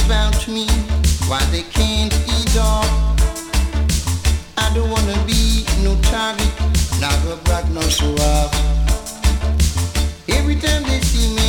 about me, why they can't eat up. I don't wanna be no target, not go brag, no show off. Every time they see me